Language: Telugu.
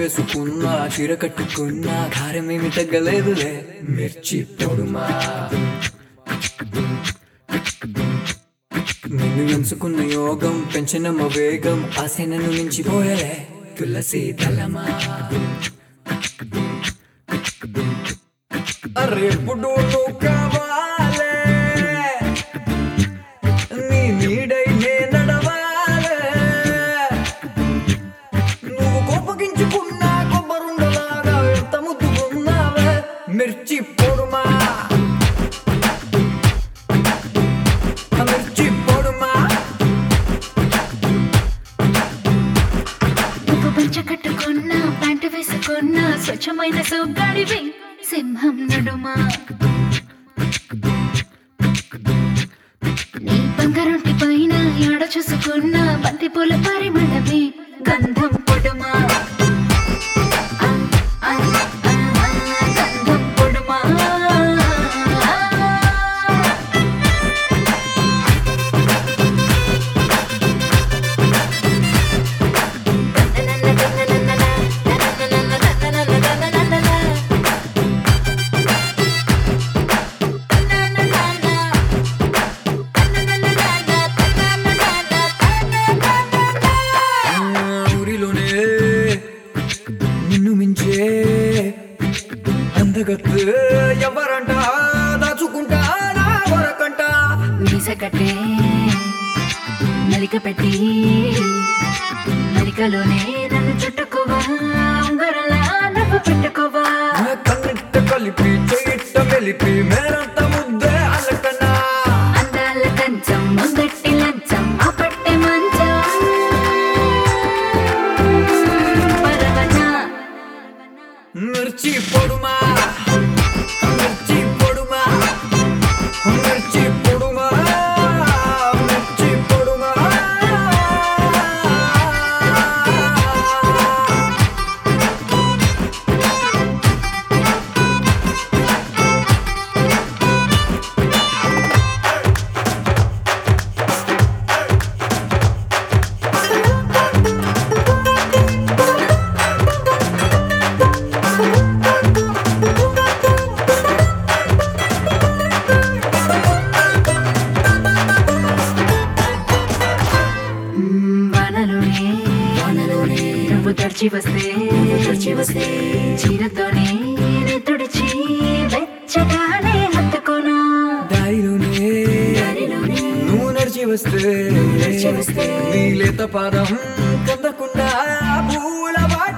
వేసుకున్నా చీర కట్టుకున్నా కారమేమి తగ్గలేదులే మిర్చి పొడుమా నిన్ను ఎంచుకున్న యోగం పెంచినమ్మ వేగం ఆశనను మించిపోయలే తులసి తలమా అరెప్పుడు నువ్వు కావాలే నీ నీడై నే నడవాలే నువ్వు కోపగించుకున్నా కొబ్బరుండలాగా ఎంత ముద్దుకున్నావే మిర్చి పొడుమా మిర్చి పొడుమా నువ్వు పంచ కట్టుకున్నా ప్యాంటు వేసుకున్నా స్వచ్ఛమైన సోగ్గాడివి సింహం నడుమా నీ బంగారంటి పైన ఆడ చూసుకున్న బంతి పూల పరిమళమే గంధం పొడుమా గంధం పొడుమా ఊరిలోనే నిన్ను మించే అందగత్తు ఎవరంట దాచుకుంటా నా వరకంట మీస కట్టే నలిక పెట్టి నలికలోనే నన్ను చుట్టుకోవా ఉంగరలా నవ్వు పెట్టుకోవా కన్నిట్ట కలిపి చెయ్యిట్ట మెలిపి మేరంత ముద్దే అలకనా అందాల కంచం ముందట్టి లంచం ఆ పట్టె మంచం పరవనా మిర్చి పొడుమా మిర్చి పొడుమా మిర్చి పొడుమా మిర్చి పొడుమా వానలోనే నువ్వు తడిచి వస్తే చీరతోనే నే తుడిచి వెచ్చగానే హత్తుకోనా దారిలోనే నువ్వు నడిచి వస్తే నీ లేత పాదం కందకుండా పూల